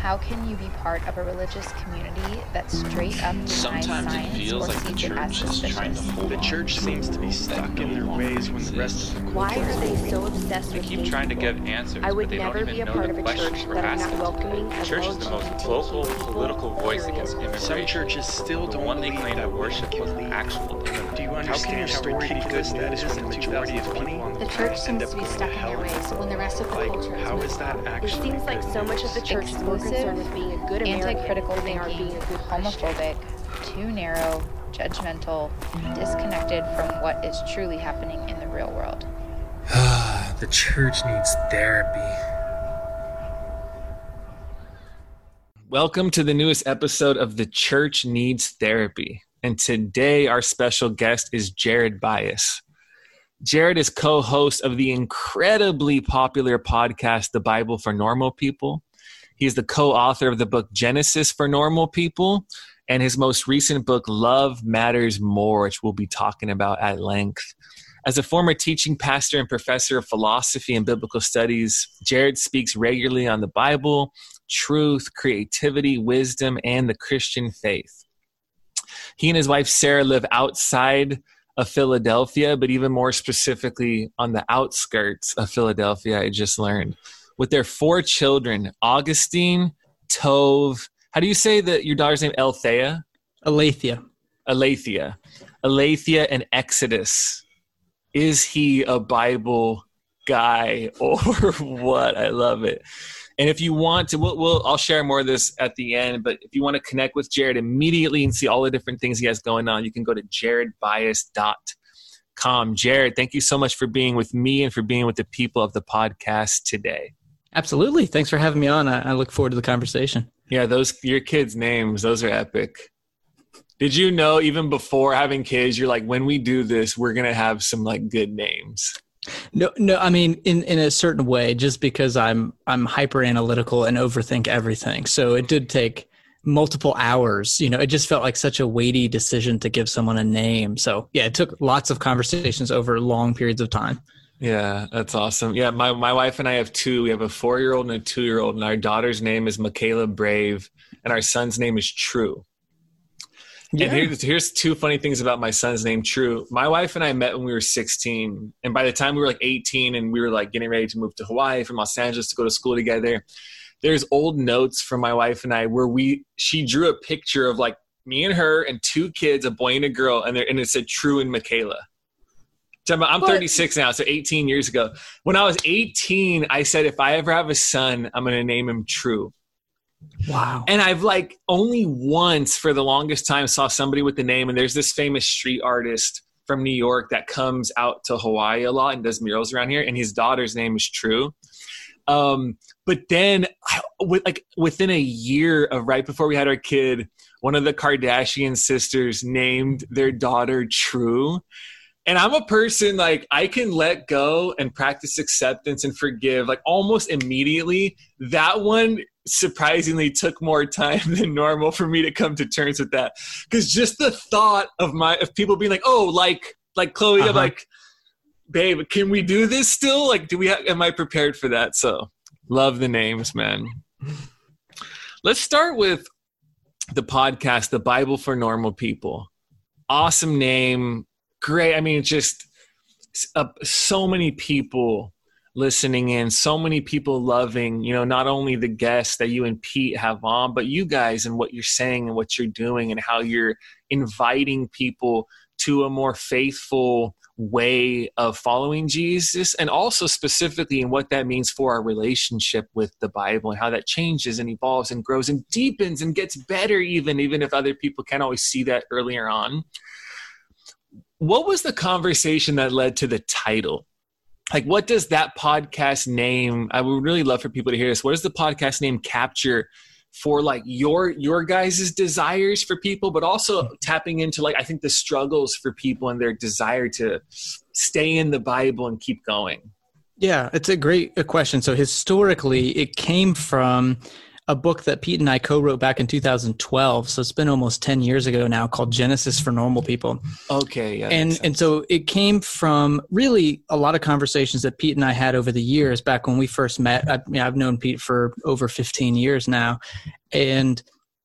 How can you be part of a religious community that straight up denies Sometimes it science feels or like the sees it as church is trying to suspicious? hold The on church to seems to be a stuck world in that their no longer ways when the rest exists. of the Why culture are is they moving. so obsessed They with keep gay trying to people? give answers, I would but they never don't be even a know part the of a questions church we're that is not asking welcoming today. of Church is the most LGBTQ vocal people, political voice period. against immigration. Some churches still The don't one they believe claim to that worship women was can an lead. actual immigrant. Do you How can understand your how story be ridiculous good that news is when when the the majority of 2020 people on the The planet church end seems up to be going stuck to in their hell? ways when the rest of the Like, culture has how moved is that on. It actually seems like good so much of the news? church is more concerned with being a good American Anti-critical than they are being thinking, a good Christian. homophobic, too narrow, judgmental, disconnected from what is truly happening in the real world. The church needs therapy. Welcome to the newest episode of The Church Needs Therapy. And today our special guest is Jared Byas. Jared is co-host of the incredibly popular podcast, The Bible for Normal People. He's the co-author of the book Genesis for Normal People and his most recent book, Love Matters More, which we'll be talking about at length. As a former teaching pastor and professor of philosophy and biblical studies, Jared speaks regularly on the Bible, truth, creativity, wisdom, and the Christian faith. He and his wife, Sarah, live outside of Philadelphia, but even more specifically on the outskirts of Philadelphia, I just learned, with their 4 children, Augustine, Tove. How do you say that your daughter's name? Althea, Aletheia, and Exodus. Is he a Bible guy or what? I love it. And if you want to, I'll share more of this at the end, but if you want to connect with Jared immediately and see all the different things he has going on, you can go to jaredbyas.com. Jared, thank you so much for being with me and for being with the people of the podcast today. Absolutely. Thanks for having me on. I look forward to the conversation. Yeah, your kids' names, those are epic. Did you know even before having kids, you're like, when we do this, we're going to have some like good names? No. I mean, in a certain way, just because I'm hyper analytical and overthink everything. So it did take multiple hours. It just felt like such a weighty decision to give someone a name. So yeah, it took lots of conversations over long periods of time. Yeah, that's awesome. Yeah, my wife and I have 2. We have a 4-year-old and a 2-year-old, and our daughter's name is Michaela Brave, and our son's name is True. Yeah. And here's 2 funny things about my son's name, True. My wife and I met when we were 16. And by the time we were like 18 and we were like getting ready to move to Hawaii from Los Angeles to go to school together, there's old notes from my wife and I where she drew a picture of like me and her and 2 kids, a boy and a girl, and it said True and Michaela. I'm 36 now, so 18 years ago. When I was 18, I said, if I ever have a son, I'm going to name him True. Wow. And I've like only once for the longest time saw somebody with the name, and there's this famous street artist from New York that comes out to Hawaii a lot and does murals around here, and his daughter's name is True. But then within a year of right before we had our kid, one of the Kardashian sisters named their daughter True. And I'm a person like I can let go and practice acceptance and forgive like almost immediately. That one surprisingly took more time than normal for me to come to terms with that. Because just the thought of people being like, oh, like Chloe, I'm like, babe, can we do this still? Like, am I prepared for that? So love the names, man. Let's start with the podcast, The Bible for Normal People. Awesome name. Great. I mean, just so many people listening in, so many people loving, not only the guests that you and Pete have on, but you guys and what you're saying and what you're doing and how you're inviting people to a more faithful way of following Jesus, and also specifically in what that means for our relationship with the Bible and how that changes and evolves and grows and deepens and gets better even if other people can't always see that earlier on. What was the conversation that led to the title? Like, what does that podcast name? I would really love for people to hear this. What does the podcast name capture for like your guys' desires for people, but also tapping into like, I think the struggles for people and their desire to stay in the Bible and keep going? Yeah, it's a great question. So historically, it came from a book that Pete and I co-wrote back in 2012. So it's been almost 10 years ago now, called Genesis for Normal People. Okay. Yeah, and so it came from really a lot of conversations that Pete and I had over the years back when we first met. I've known Pete for over 15 years now. And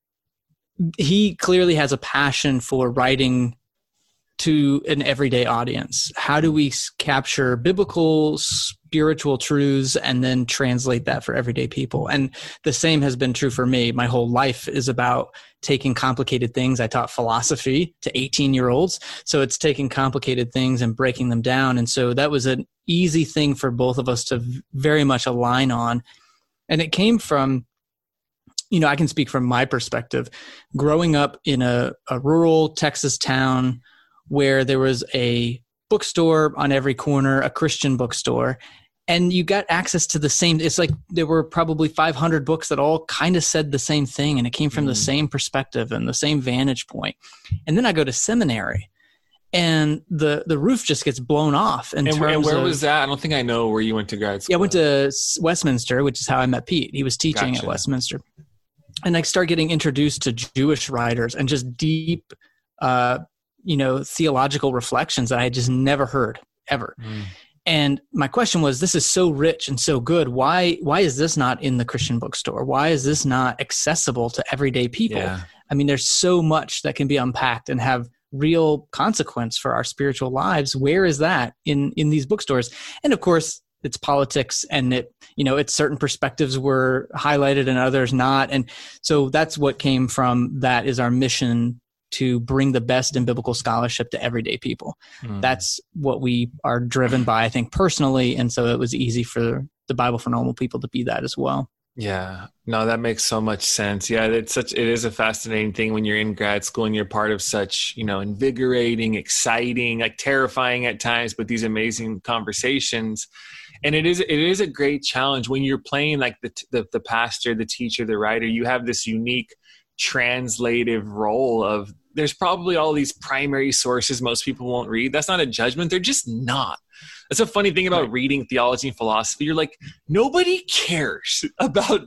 he clearly has a passion for writing to an everyday audience. How do we capture biblical, spiritual truths and then translate that for everyday people? And the same has been true for me. My whole life is about taking complicated things. I taught philosophy to 18-year-olds. So it's taking complicated things and breaking them down. And so that was an easy thing for both of us to very much align on. And it came from, I can speak from my perspective, growing up in a rural Texas town where there was a bookstore on every corner, a Christian bookstore, and you got access to the same. It's like there were probably 500 books that all kind of said the same thing, and it came from the same perspective and the same vantage point. And then I go to seminary, and the roof just gets blown off. And where was that? I don't think I know where you went to grad school. Yeah, I went to Westminster, which is how I met Pete. He was teaching at Westminster. And I started getting introduced to Jewish writers and just deep theological reflections that I had just never heard ever. And my question was, this is so rich and so good. Why is this not in the Christian bookstore? Why is this not accessible to everyday people? Yeah. I mean, there's so much that can be unpacked and have real consequence for our spiritual lives. Where is that in these bookstores? And of course, it's politics, and it's certain perspectives were highlighted and others not. And so that's what came from that, is our mission to bring the best in biblical scholarship to everyday people. That's what we are driven by, I think, personally. And so it was easy for the Bible for Normal People to be that as well. Yeah, no, that makes so much sense. Yeah, it is a fascinating thing when you're in grad school and you're part of such, invigorating, exciting, like terrifying at times, but these amazing conversations. And it is a great challenge when you're playing like the pastor, the teacher, the writer. You have this unique translative role of, there's probably all these primary sources most people won't read. That's not a judgment. They're just not. That's a funny thing about reading theology and philosophy. You're like, nobody cares about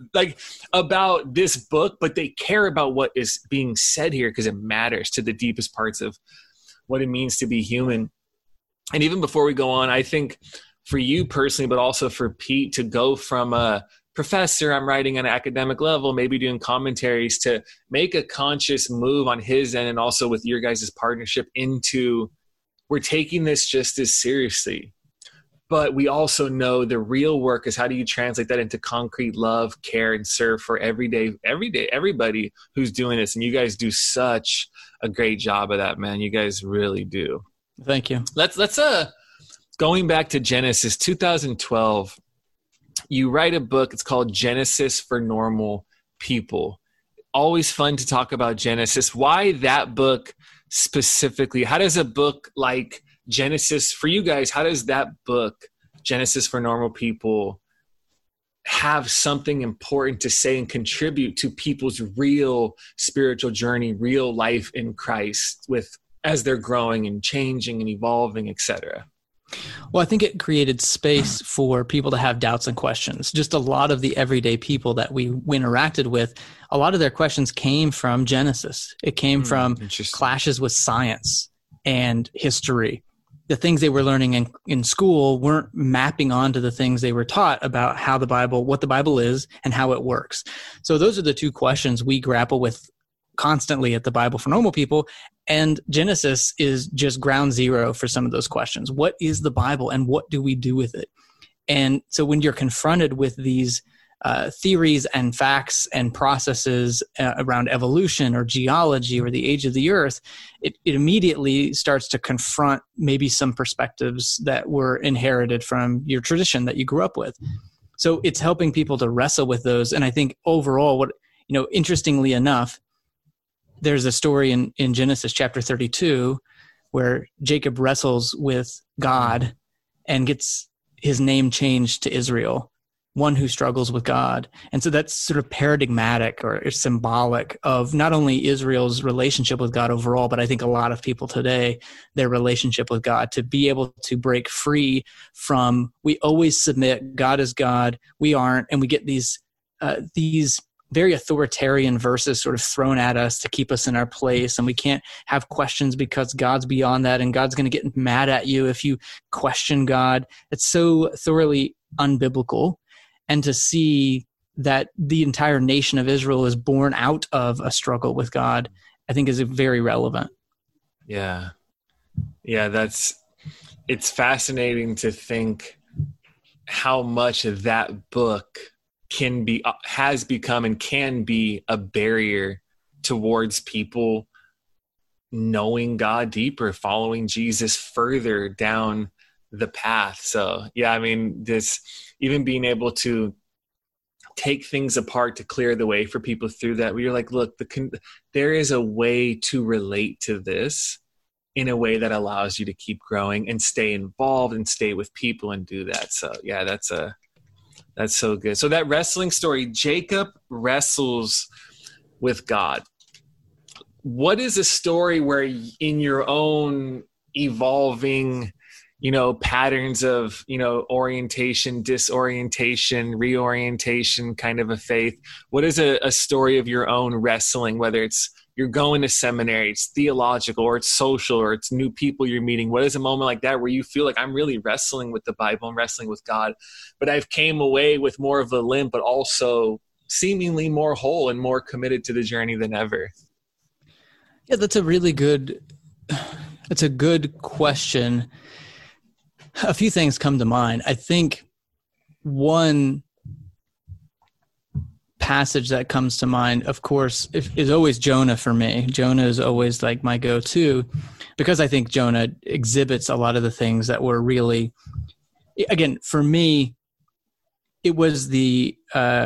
this book, but they care about what is being said here because it matters to the deepest parts of what it means to be human. And even before we go on, I think for you personally, but also for Pete, to go from a professor, I'm writing on an academic level, maybe doing commentaries, to make a conscious move on his end and also with your guys' partnership into, we're taking this just as seriously. But we also know the real work is, how do you translate that into concrete love, care, and serve for everybody who's doing this? And you guys do such a great job of that, man. You guys really do. Thank you. Let's going back to Genesis 2012. You write a book. It's called Genesis for Normal People. Always fun to talk about Genesis. Why that book specifically? How does a book like Genesis, for you guys, how does that book, Genesis for Normal People, have something important to say and contribute to people's real spiritual journey, real life in Christ, as they're growing and changing and evolving, etc.? Well, I think it created space for people to have doubts and questions. Just a lot of the everyday people that we interacted with, a lot of their questions came from Genesis. It came from clashes with science and history. The things they were learning in school weren't mapping onto the things they were taught about what the Bible is and how it works. So those are the two questions we grapple with constantly at the Bible for Normal People. And Genesis is just ground zero for some of those questions. What is the Bible and what do we do with it? And so when you're confronted with these theories and facts and processes around evolution or geology or the age of the earth, it immediately starts to confront maybe some perspectives that were inherited from your tradition that you grew up with. So it's helping people to wrestle with those. And I think overall, interestingly enough, there's a story in Genesis chapter 32 where Jacob wrestles with God and gets his name changed to Israel, one who struggles with God. And so that's sort of paradigmatic or symbolic of not only Israel's relationship with God overall, but I think a lot of people today, their relationship with God, to be able to break free from, we always submit, God is God, we aren't, and we get these very authoritarian verses sort of thrown at us to keep us in our place, and we can't have questions because God's beyond that, and God's going to get mad at you if you question God. It's so thoroughly unbiblical. And to see that the entire nation of Israel is born out of a struggle with God, I think is very relevant. Yeah. Yeah, it's fascinating to think how much of that book has become and can be a barrier towards people knowing God deeper, following Jesus further down the path. So yeah, I mean, this even being able to take things apart to clear the way for people through that, where you're like, look, there is a way to relate to this in a way that allows you to keep growing and stay involved and stay with people and do that. So yeah, that's so good. So that wrestling story, Jacob wrestles with God. What is a story where in your own evolving, patterns of, orientation, disorientation, reorientation kind of a faith, what is a story of your own wrestling, whether it's you're going to seminary, it's theological, or it's social, or it's new people you're meeting? What is a moment like that where you feel like I'm really wrestling with the Bible and wrestling with God, but I've came away with more of a limp, but also seemingly more whole and more committed to the journey than ever? Yeah, that's a good question. A few things come to mind. I think one passage that comes to mind, of course, is always Jonah for me. Jonah is always like my go-to, because I think Jonah exhibits a lot of the things that were really, again, for me, it was the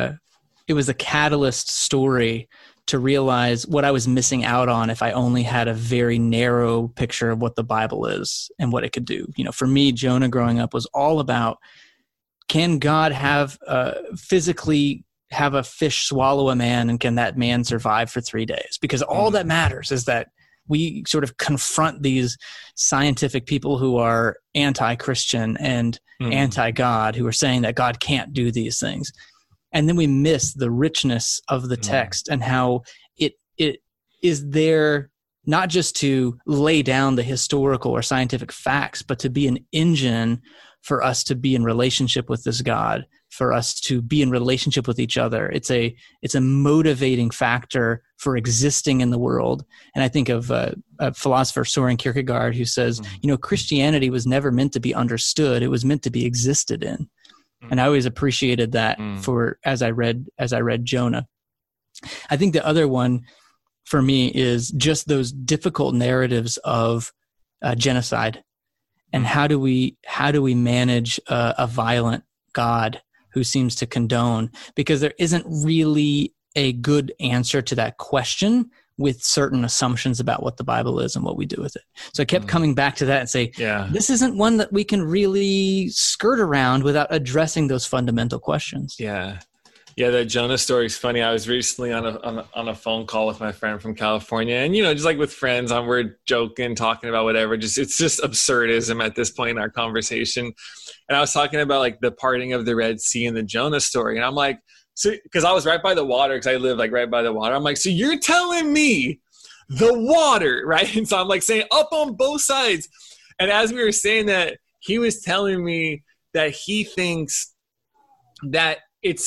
catalyst story to realize what I was missing out on if I only had a very narrow picture of what the Bible is and what it could do. For me, Jonah growing up was all about, can God physically have a fish swallow a man, and can that man survive for 3 days? Because all that matters is that we sort of confront these scientific people who are anti-Christian and anti-God, who are saying that God can't do these things. And then we miss the richness of the text and how it is there not just to lay down the historical or scientific facts, but to be an engine for us to be in relationship with this God, for us to be in relationship with each other. It's a motivating factor for existing in the world. And I think of a philosopher, Soren Kierkegaard, who says, Christianity was never meant to be understood. It was meant to be existed in. And I always appreciated that as I read Jonah. I think the other one for me is just those difficult narratives of genocide, and how do we manage a violent God who seems to condone, because there isn't really a good answer to that question with certain assumptions about what the Bible is and what we do with it. So I kept coming back to that and say, this isn't one that we can really skirt around without addressing those fundamental questions. Yeah. Yeah, the Jonah story is funny. I was recently on a phone call with my friend from California, and just like with friends, we're joking, talking about whatever. It's just absurdism at this point in our conversation. And I was talking about like the parting of the Red Sea and the Jonah story, and I'm like, so because I was right by the water, because I live like right by the water. I'm like, so you're telling me the water, right? And so I'm like saying up on both sides. And as we were saying that, he was telling me that he thinks that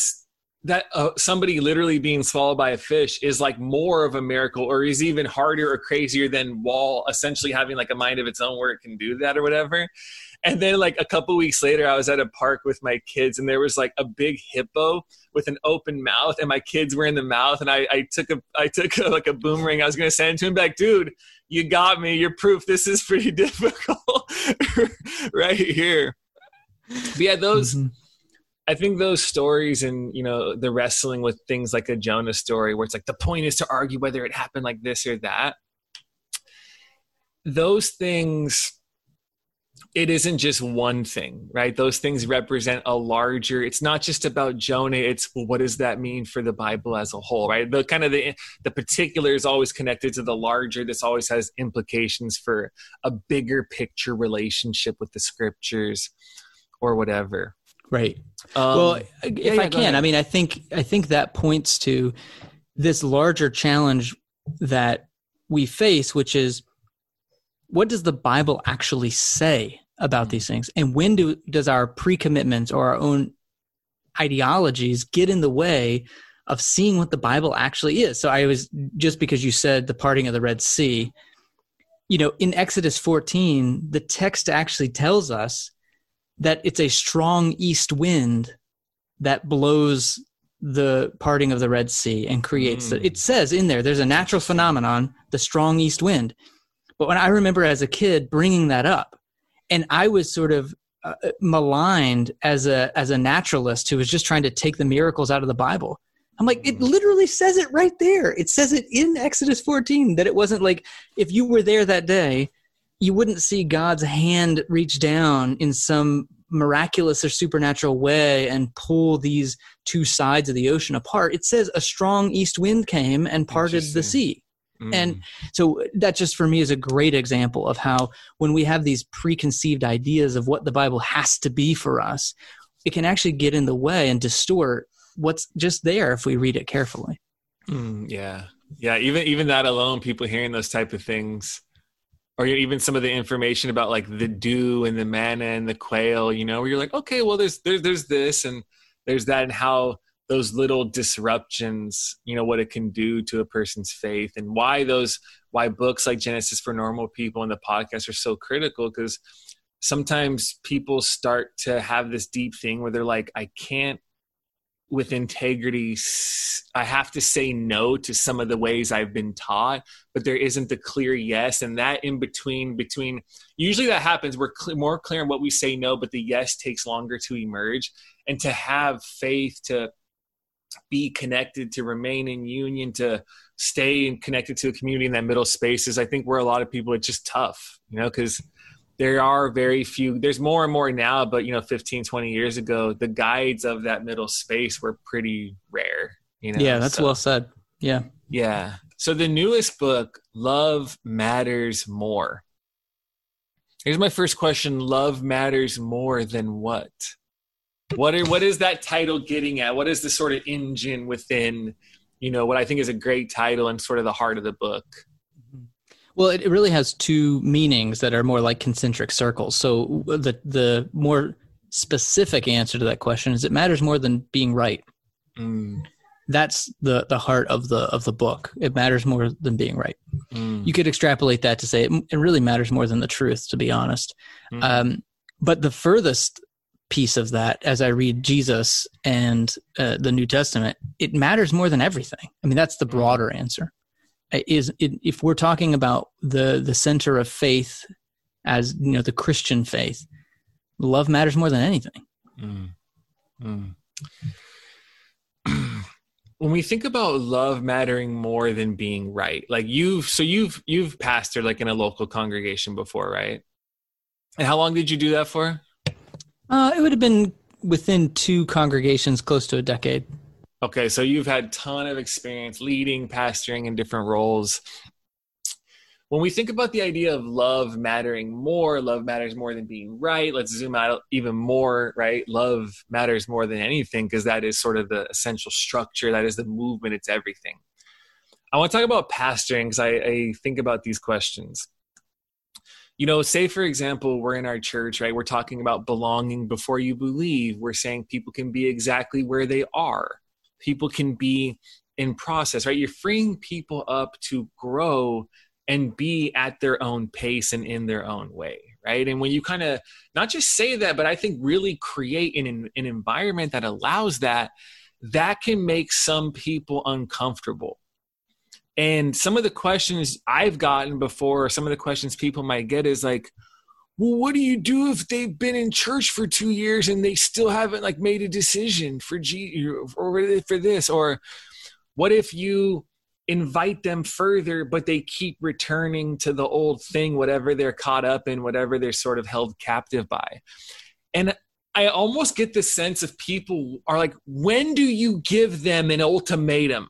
somebody literally being swallowed by a fish is like more of a miracle, or is even harder or crazier than Wall essentially having like a mind of its own where it can do that or whatever. And then like a couple weeks later, I was at a park with my kids, and there was like a big hippo with an open mouth, and my kids were in the mouth. And I took like a boomerang. I was going to send it to him back, dude, you got me. You're proof this is pretty difficult right here. But yeah, I think those stories and, the wrestling with things like a Jonah story where it's like the point is to argue whether it happened like this or that. Those things, it isn't just one thing, right? Those things represent a larger, it's not just about Jonah. It's, well, what does that mean for the Bible as a whole, right? The kind of the particular is always connected to the larger. This always has implications for a bigger picture relationship with the scriptures or whatever. Right. Well, if I go can, ahead. I mean, I think that points to this larger challenge that we face, which is, what does the Bible actually say about these things? And when does our pre-commitments or our own ideologies get in the way of seeing what the Bible actually is? So just because you said the parting of the Red Sea, in Exodus 14, the text actually tells us that it's a strong east wind that blows the parting of the Red Sea and creates it. It says in there's a natural phenomenon, the strong east wind. But when I remember as a kid bringing that up, and I was sort of maligned as a naturalist who was just trying to take the miracles out of the Bible. I'm like, it literally says it right there. It says it in Exodus 14 that it wasn't like, if you were there that day, you wouldn't see God's hand reach down in some miraculous or supernatural way and pull these two sides of the ocean apart. It says a strong east wind came and parted the sea. And so that just for me is a great example of how when we have these preconceived ideas of what the Bible has to be for us, it can actually get in the way and distort what's just there if we read it carefully. Yeah. Even that alone, people hearing those type of things, or even some of the information about like the dew and the manna and the quail, where you're like, okay, well, there's this and there's that, and how those little disruptions, what it can do to a person's faith, and why books like Genesis for Normal People and the podcast are so critical. Because sometimes people start to have this deep thing where they're like, I can't, with integrity, I have to say no to some of the ways I've been taught, but there isn't a clear yes. And that in between, usually that happens. We're more clear on what we say no, but the yes takes longer to emerge. And to have faith, to be connected, to remain in union, to stay connected to a community in that middle space is, I think, where a lot of people, it's just tough, because there are very few, there's more and more now, but 15, 20 years ago, the guides of that middle space were pretty rare, Yeah, that's well said. Yeah. Yeah. So the newest book, Love Matters More. Here's my first question. Love matters more than what? What is that title getting at? What is the sort of engine within, what I think is a great title and sort of the heart of the book? Well, it really has two meanings that are more like concentric circles. So the more specific answer to that question is, it matters more than being right. That's the heart of the book. It matters more than being right. You could extrapolate that to say it really matters more than the truth, to be honest. But the furthest piece of that, as I read Jesus and the New Testament, it matters more than everything. I mean, that's the broader answer. If we're talking about the center of faith as the Christian faith, love matters more than anything. When we think about love mattering more than being right, like you've pastored like in a local congregation before, right? And how long did you do that for? It would have been within two congregations, close to a decade. Okay, so you've had a ton of experience leading, pastoring in different roles. When we think about the idea of love mattering more, love matters more than being right. Let's zoom out even more, right? Love matters more than anything, because that is sort of the essential structure. That is the movement. It's everything. I want to talk about pastoring because I think about these questions. Say, for example, we're in our church, right? We're talking about belonging before you believe. We're saying people can be exactly where they are. People can be in process, right? You're freeing people up to grow and be at their own pace and in their own way, right? And when you kind of not just say that, but I think really create an environment that allows that, that can make some people uncomfortable. And some of the questions I've gotten before, or some of the questions people might get is like, well, what do you do if they've been in church for 2 years and they still haven't like made a decision for for this? Or what if you invite them further, but they keep returning to the old thing, whatever they're caught up in, whatever they're sort of held captive by? And I almost get the sense of people are like, when do you give them an ultimatum?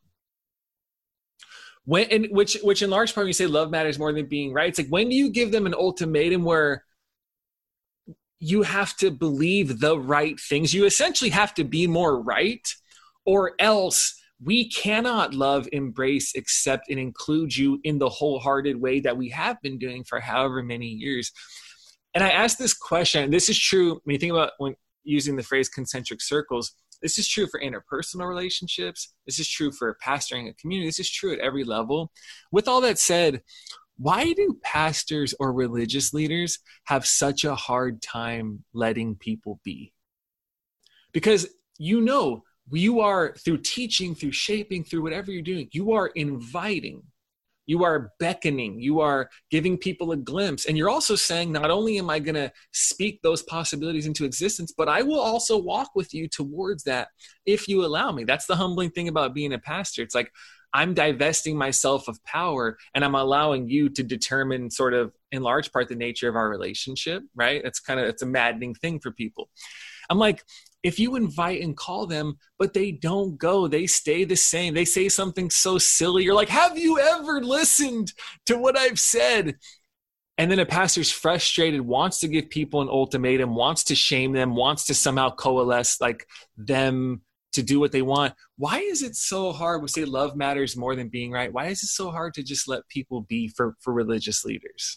Which in large part, you say love matters more than being right. It's like, when do you give them an ultimatum where you have to believe the right things. You essentially have to be more right, or else we cannot love, embrace, accept, and include you in the wholehearted way that we have been doing for however many years. And I asked this question, and this is true when you think about when using the phrase concentric circles. This is true for interpersonal relationships. This is true for pastoring a community. This is true at every level. With all that said, why do pastors or religious leaders have such a hard time letting people be? Because you are, through teaching, through shaping, through whatever you're doing, you are inviting, you are beckoning, you are giving people a glimpse. And you're also saying, not only am I going to speak those possibilities into existence, but I will also walk with you towards that if you allow me. That's the humbling thing about being a pastor. It's like, I'm divesting myself of power and I'm allowing you to determine sort of in large part the nature of our relationship, right? It's a maddening thing for people. I'm like, if you invite and call them, but they don't go, they stay the same. They say something so silly. You're like, have you ever listened to what I've said? And then a pastor's frustrated, wants to give people an ultimatum, wants to shame them, wants to somehow coalesce like them to do what they want. Why is it so hard? We say love matters more than being right. Why is it so hard to just let people be for religious leaders?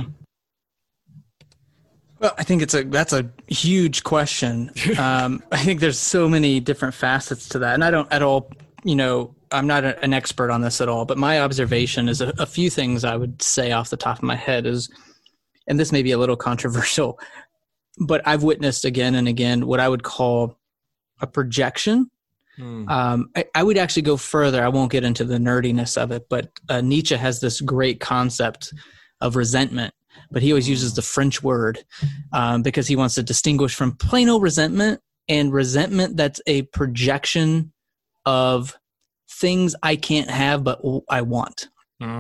Well, I think that's a huge question. I think there's so many different facets to that. And I don't at all, I'm not an expert on this at all, but my observation is a few things I would say off the top of my head is, and this may be a little controversial, but I've witnessed again and again what I would call a projection. I would actually go further. I won't get into the nerdiness of it, but Nietzsche has this great concept of resentment, but he always uses the French word because he wants to distinguish from plain old resentment and resentment that's a projection of things I can't have but I want.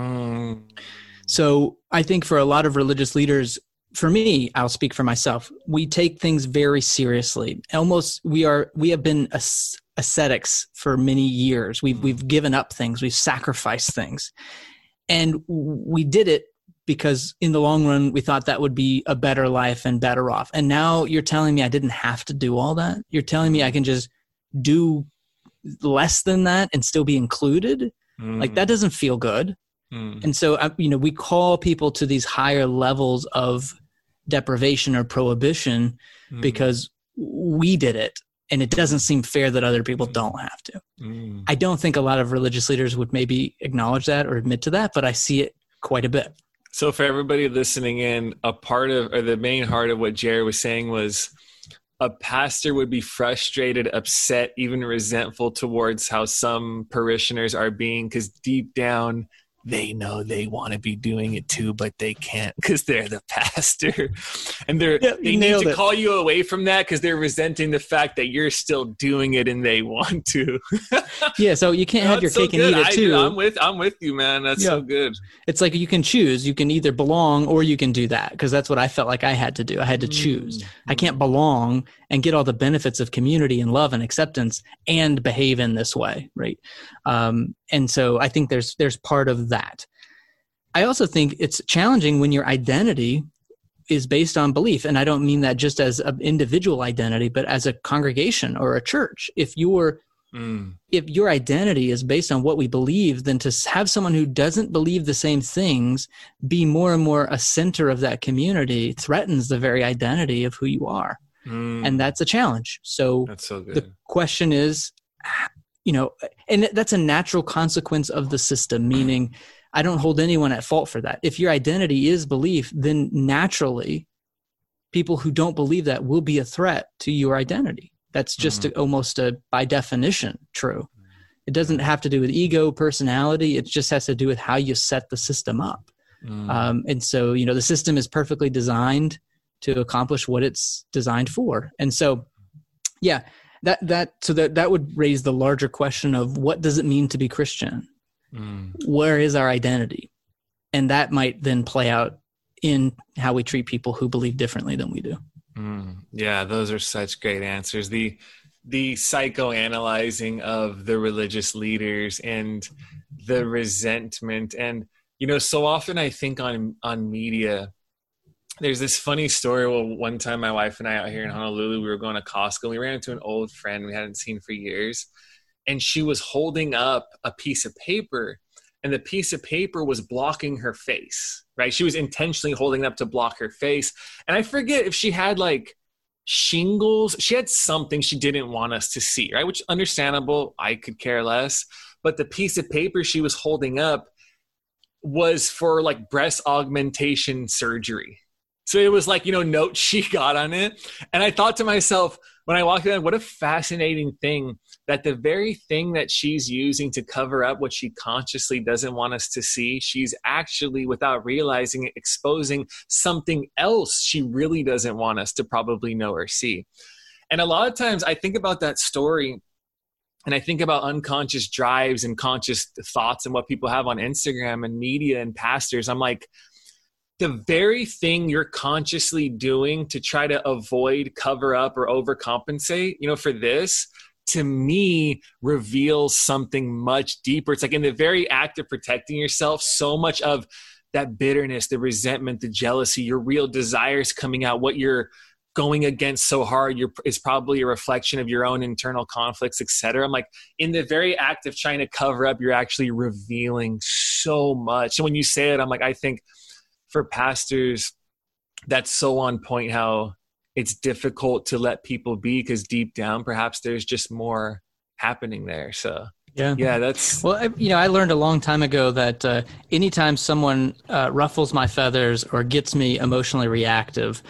So I think for a lot of religious leaders, for me, I'll speak for myself, we take things very seriously. Almost we have been ascetics for many years. We've given up things, we've sacrificed things. And we did it because in the long run, we thought that would be a better life and better off. And now you're telling me I didn't have to do all that? You're telling me I can just do less than that and still be included? Like that doesn't feel good. And so, we call people to these higher levels of deprivation or prohibition because we did it. And it doesn't seem fair that other people don't have to. I don't think a lot of religious leaders would maybe acknowledge that or admit to that, but I see it quite a bit. So for everybody listening in, the main heart of what Jared was saying was a pastor would be frustrated, upset, even resentful towards how some parishioners are being, because deep down, they know they want to be doing it too, but they can't because they're the pastor. And they need to call you away from that because they're resenting the fact that you're still doing it and they want to. Yeah, so you can't have your cake and eat it too. I'm with you, man. That's so good. It's like you can choose. You can either belong or you can do that, because that's what I felt like I had to do. I had to choose. I can't belong and get all the benefits of community and love and acceptance and behave in this way, right? And so I think there's part of that. I also think it's challenging when your identity is based on belief. And I don't mean that just as an individual identity, but as a congregation or a church. If your identity is based on what we believe, then to have someone who doesn't believe the same things be more and more a center of that community threatens the very identity of who you are. And that's a challenge. So, that's so good. The question is, and that's a natural consequence of the system, meaning I don't hold anyone at fault for that. If your identity is belief, then naturally people who don't believe that will be a threat to your identity. That's just almost by definition true. It doesn't have to do with ego, personality. It just has to do with how you set the system up. And so, the system is perfectly designed to accomplish what it's designed for. And so, yeah, that would raise the larger question of what does it mean to be Christian? Where is our identity? And that might then play out in how we treat people who believe differently than we do. Yeah, those are such great answers. The psychoanalyzing of the religious leaders and the resentment. And, so often I think on media, there's this funny story. Well, one time my wife and I out here in Honolulu, we were going to Costco. We ran into an old friend we hadn't seen for years. And she was holding up a piece of paper, and the piece of paper was blocking her face, right? She was intentionally holding it up to block her face. And I forget if she had like shingles. She had something she didn't want us to see, right? Which understandable. I could care less. But the piece of paper she was holding up was for like breast augmentation surgery. So it was like, notes she got on it. And I thought to myself, when I walked in, what a fascinating thing that the very thing that she's using to cover up what she consciously doesn't want us to see, she's actually, without realizing it, exposing something else she really doesn't want us to probably know or see. And a lot of times I think about that story, and I think about unconscious drives and conscious thoughts and what people have on Instagram and media and pastors. I'm like, the very thing you're consciously doing to try to avoid, cover up, or overcompensate, for this, to me, reveals something much deeper. It's like in the very act of protecting yourself, so much of that bitterness, the resentment, the jealousy, your real desires coming out, what you're going against so hard is probably a reflection of your own internal conflicts, etc. I'm like, in the very act of trying to cover up, you're actually revealing so much. And when you say it, I'm like, I think for pastors, that's so on point, how it's difficult to let people be, because deep down, perhaps there's just more happening there. So yeah, that's... Well, I learned a long time ago that anytime someone ruffles my feathers or gets me emotionally reactive,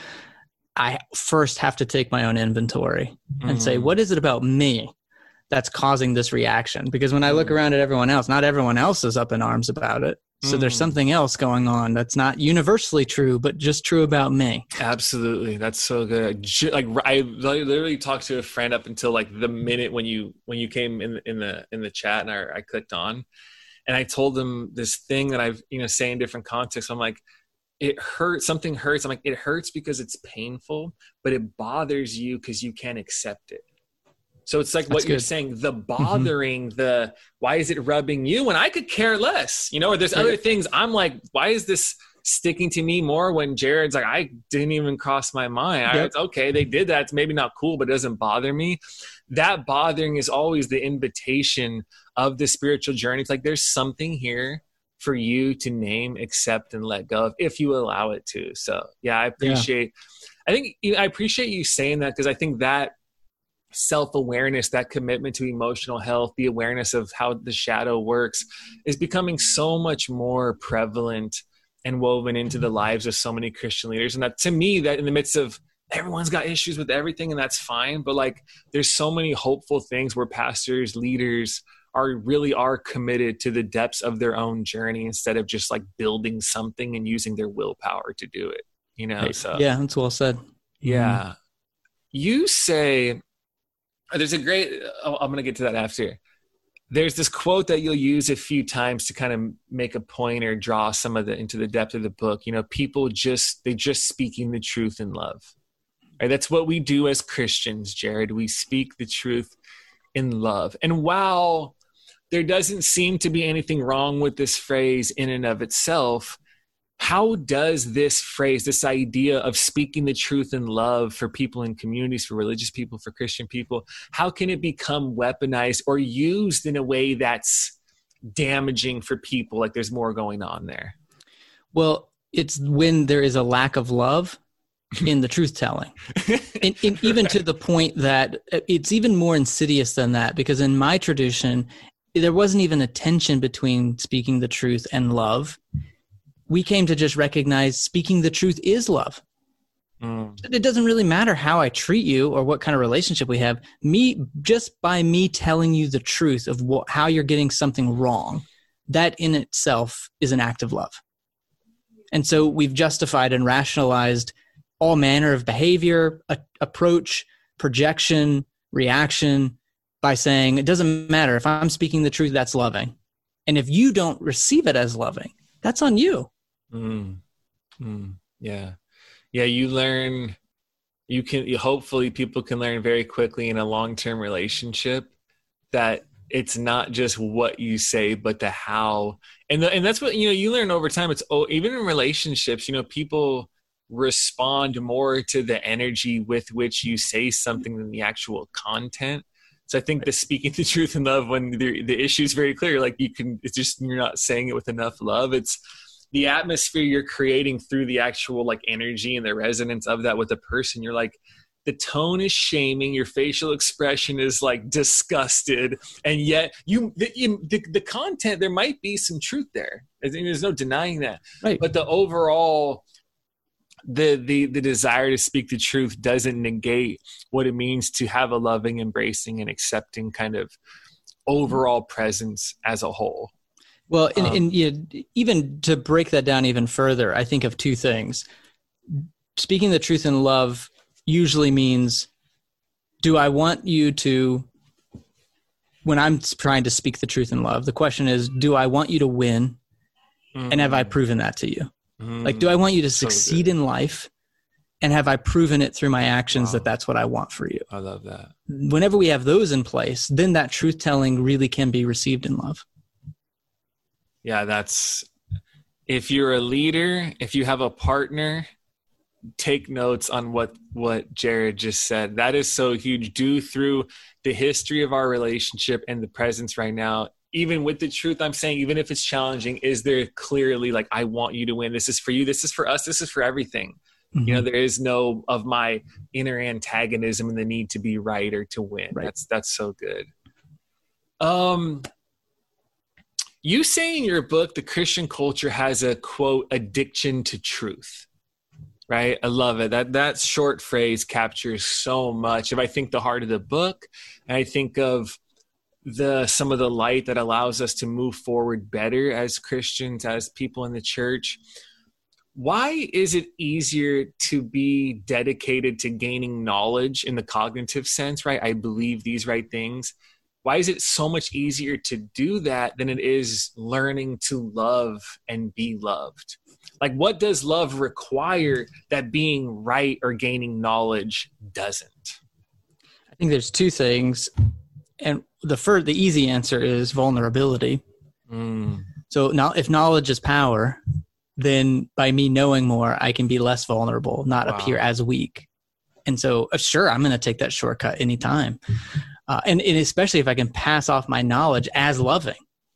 I first have to take my own inventory and say, what is it about me that's causing this reaction? Because when I look around at everyone else, not everyone else is up in arms about it. So there's something else going on that's not universally true, but just true about me. Absolutely. That's so good. Like, I literally talked to a friend up until like the minute when you came in the chat, and I clicked on, and I told them this thing that I've, say in different contexts. I'm like, it hurts. Something hurts. I'm like, it hurts because it's painful, but it bothers you because you can't accept it. So it's like what you're saying, the bothering, the why is it rubbing you when I could care less, or there's other things. I'm like, why is this sticking to me more when Jared's like, I didn't even cross my mind. It's okay, they did that. It's maybe not cool, but it doesn't bother me. That bothering is always the invitation of the spiritual journey. It's like, there's something here for you to name, accept, and let go of if you allow it to. So yeah, I appreciate you saying that, because I think that self-awareness, that commitment to emotional health, the awareness of how the shadow works, is becoming so much more prevalent and woven into the lives of so many Christian leaders. And that, to me, that in the midst of everyone's got issues with everything, and that's fine, but like, there's so many hopeful things where pastors, leaders are committed to the depths of their own journey, instead of just like building something and using their willpower to do it, Right. So yeah, that's well said. Yeah. You say, there's a great, I'm going to get to that after. There's this quote that you'll use a few times to kind of make a point or draw some of into the depth of the book. People they're just speaking the truth in love. Right? That's what we do as Christians, Jared. We speak the truth in love. And while there doesn't seem to be anything wrong with this phrase in and of itself, how does this phrase, this idea of speaking the truth in love for people in communities, for religious people, for Christian people, how can it become weaponized or used in a way that's damaging for people? Like, there's more going on there. Well, it's when there is a lack of love in the truth telling. and even to the point that it's even more insidious than that, because in my tradition, there wasn't even a tension between speaking the truth and love. We came to just recognize speaking the truth is love. It doesn't really matter how I treat you or what kind of relationship we have. Just by me telling you the truth of how you're getting something wrong, that in itself is an act of love. And so we've justified and rationalized all manner of behavior, approach, projection, reaction by saying it doesn't matter. If I'm speaking the truth, that's loving. And if you don't receive it as loving, that's on you. Yeah. Hopefully people can learn very quickly in a long-term relationship that it's not just what you say, but the how. And that's what, you learn over time. It's even in relationships, people respond more to the energy with which you say something than the actual content. So I think the speaking the truth in love, when the issue is very clear, like it's just, you're not saying it with enough love. It's the atmosphere you're creating through the actual like energy and the resonance of that with the person. You're like, the tone is shaming, your facial expression is like disgusted, and yet the content, there might be some truth there. I think there's no denying that. Right. But the overall, the desire to speak the truth doesn't negate what it means to have a loving, embracing, and accepting kind of overall presence as a whole. Well, and even to break that down even further, I think of two things. Speaking the truth in love usually means, do I want you to, when I'm trying to speak the truth in love, the question is, do I want you to win? And have I proven that to you? Like, do I want you to succeed in life? And have I proven it through my actions that that's what I want for you? I love that. Whenever we have those in place, then that truth telling really can be received in love. Yeah, if you're a leader, if you have a partner, take notes on what Jared just said. That is so huge. Due through the history of our relationship and the presence right now, even with the truth I'm saying, even if it's challenging, is there clearly like, I want you to win. This is for you. This is for us. This is for everything. Mm-hmm. You know, there is no of my inner antagonism and the need to be right or to win. Right. That's so good. You say in your book, the Christian culture has a quote, addiction to truth. Right? I love it. That short phrase captures so much. If I think the heart of the book, and I think of some of the light that allows us to move forward better as Christians, as people in the church, why is it easier to be dedicated to gaining knowledge in the cognitive sense, right? I believe these right things. Why is it so much easier to do that than it is learning to love and be loved? Like, what does love require that being right or gaining knowledge doesn't? I think there's two things. And the easy answer is vulnerability. So now, if knowledge is power, then by me knowing more, I can be less vulnerable, not appear as weak. And so, sure, I'm going to take that shortcut anytime. And especially if I can pass off my knowledge as loving.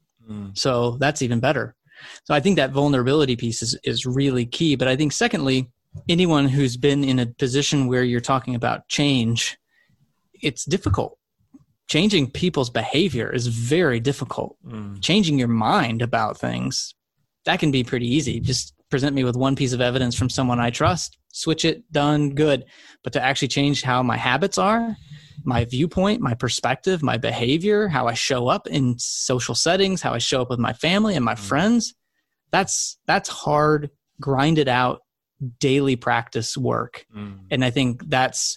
So that's even better. So I think that vulnerability piece is really key. But I think secondly, anyone who's been in a position where you're talking about change, it's difficult. Changing people's behavior is very difficult. Changing your mind about things, that can be pretty easy. Just present me with one piece of evidence from someone I trust, switch it, done, good. But to actually change how my habits are, my viewpoint, my perspective, my behavior, how I show up in social settings, how I show up with my family and my friends, that's hard, grinded out, daily practice work. And I think that's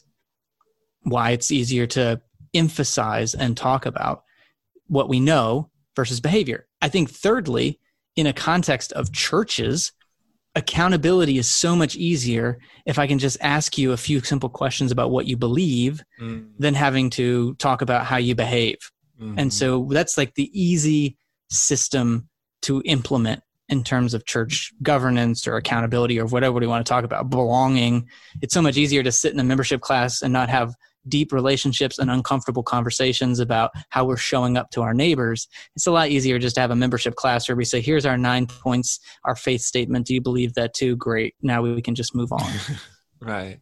why it's easier to emphasize and talk about what we know versus behavior. I think thirdly, in a context of churches, accountability is so much easier if I can just ask you a few simple questions about what you believe than having to talk about how you behave. And so that's like the easy system to implement in terms of church governance or accountability or whatever we want to talk about, belonging. It's so much easier to sit in a membership class and not have deep relationships and uncomfortable conversations about how we're showing up to our neighbors. It's a lot easier just to have a membership class where we say, here's our 9 points, our faith statement. Do you believe that too? Great. Now we can just move on. Right.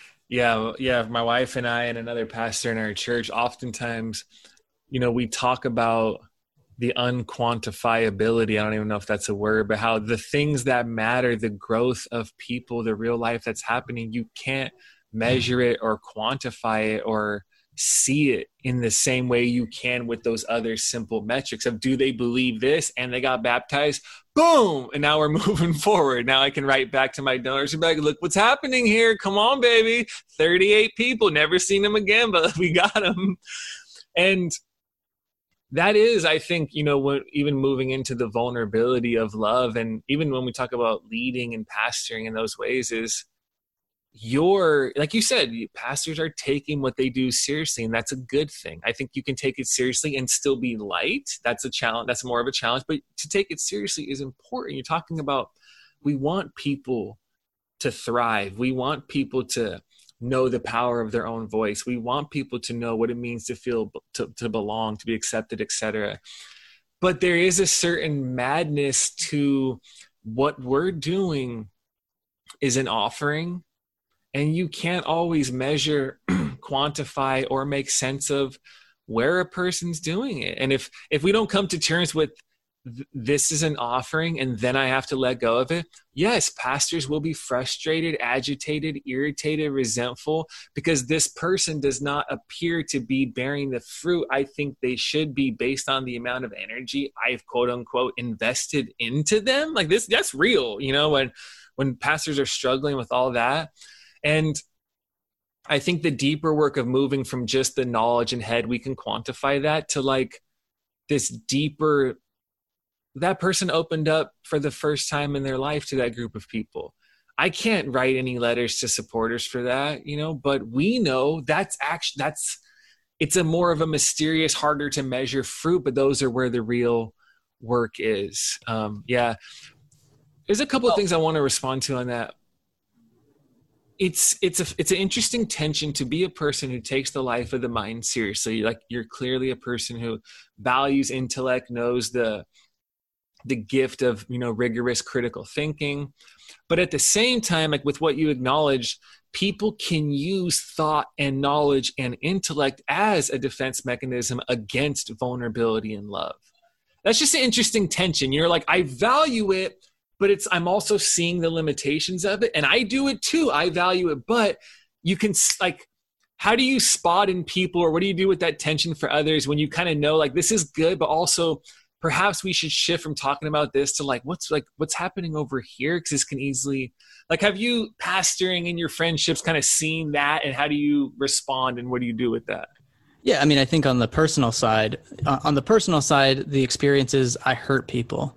Yeah. My wife and I and another pastor in our church, oftentimes, we talk about the unquantifiability. I don't even know if that's a word, but how the things that matter, the growth of people, the real life that's happening, you can't measure it or quantify it or see it in the same way you can with those other simple metrics of, do they believe this and they got baptized? Boom. And now we're moving forward. Now I can write back to my donors and be like, look what's happening here. Come on, baby. 38 people, never seen them again, but we got them. And that is, I think, even moving into the vulnerability of love, and even when we talk about leading and pastoring in those ways, is like you said, pastors are taking what they do seriously, and that's a good thing. I think you can take it seriously and still be light. That's a challenge. That's more of a challenge, but to take it seriously is important. You're talking about, we want people to thrive. We want people to know the power of their own voice. We want people to know what it means to feel, to belong, to be accepted, etc. But there is a certain madness to what we're doing is an offering, and you can't always measure, quantify, or make sense of where a person's doing it. And if we don't come to terms with this is an offering and then I have to let go of it, yes, pastors will be frustrated, agitated, irritated, resentful, because this person does not appear to be bearing the fruit I think they should be based on the amount of energy I've quote unquote invested into them. Like this, that's real, you know, when pastors are struggling with all that. And I think the deeper work of moving from just the knowledge and head, we can quantify that to like this deeper, that person opened up for the first time in their life to that group of people. I can't write any letters to supporters for that, you know, but we know it's a more of a mysterious, harder to measure fruit, but those are where the real work is. Yeah. There's a couple of things I want to respond to on that. It's an interesting tension to be a person who takes the life of the mind seriously. Like you're clearly a person who values intellect, knows the gift of, you know, rigorous critical thinking. But at the same time, like with what you acknowledge, people can use thought and knowledge and intellect as a defense mechanism against vulnerability and love. That's just an interesting tension. You're like, I value it, but I'm also seeing the limitations of it. And I do it too. I value it, but you can like, how do you spot in people, or what do you do with that tension for others when you kind of know like this is good, but also perhaps we should shift from talking about this to like what's happening over here, because this can easily, like, have you pastoring in your friendships kind of seen that, and how do you respond and what do you do with that? Yeah, I mean, I think on the personal side, the experience is I hurt people.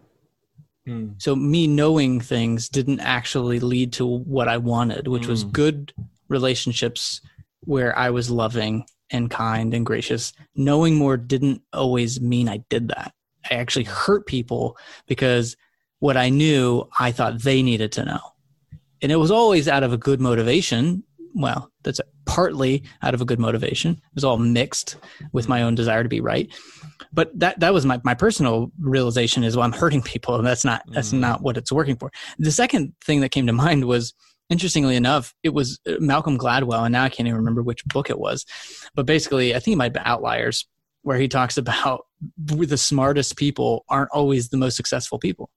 So me knowing things didn't actually lead to what I wanted, which was good relationships where I was loving and kind and gracious. Knowing more didn't always mean I did that. I actually hurt people because what I knew, I thought they needed to know. And it was always out of a good motivation. Well, that's partly out of a good motivation. It was all mixed with my own desire to be right. But that was my personal realization is, well, I'm hurting people, and that's not what it's working for. The second thing that came to mind was, interestingly enough, it was Malcolm Gladwell, and now I can't even remember which book it was. But basically, I think it might be Outliers, where he talks about the smartest people aren't always the most successful people.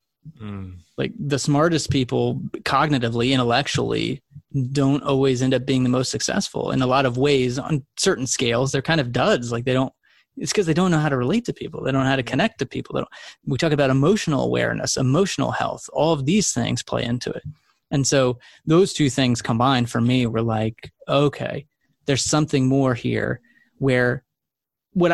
Like the smartest people cognitively, intellectually, don't always end up being the most successful. In a lot of ways, on certain scales, they're kind of duds. Like it's because they don't know how to relate to people. They don't know how to connect to people. We talk about emotional awareness, emotional health. All of these things play into it. And so those two things combined for me were like, okay, there's something more here where what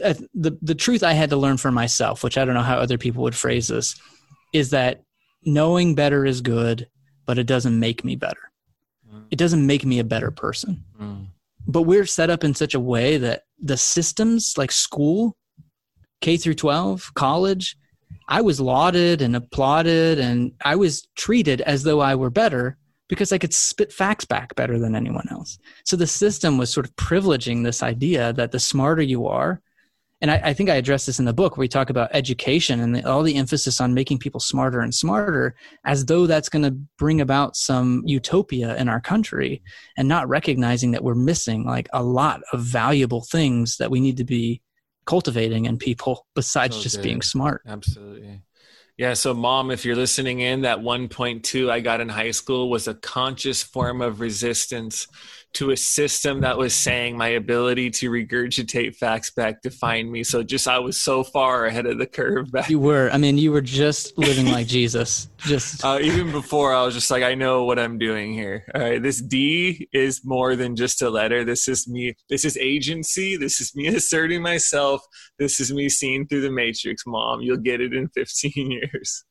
the truth I had to learn for myself, which I don't know how other people would phrase this, is that knowing better is good, but it doesn't make me better. It doesn't make me a better person. But we're set up in such a way that the systems like school, K through 12, college, I was lauded and applauded, and I was treated as though I were better because I could spit facts back better than anyone else. So the system was sort of privileging this idea that the smarter you are, and I think I addressed this in the book where we talk about education and all the emphasis on making people smarter and smarter, as though that's going to bring about some utopia in our country, and not recognizing that we're missing like a lot of valuable things that we need to be cultivating in people besides just being smart. Absolutely. Yeah. So Mom, if you're listening in, that 1.2 I got in high school was a conscious form of resistance to a system that was saying my ability to regurgitate facts back defined me. So I was so far ahead of the curve back. You were just living like Jesus. Even before, I was just like, I know what I'm doing here. All right. This D is more than just a letter. This is me. This is agency. This is me asserting myself. This is me seeing through the matrix, Mom. You'll get it in 15 years.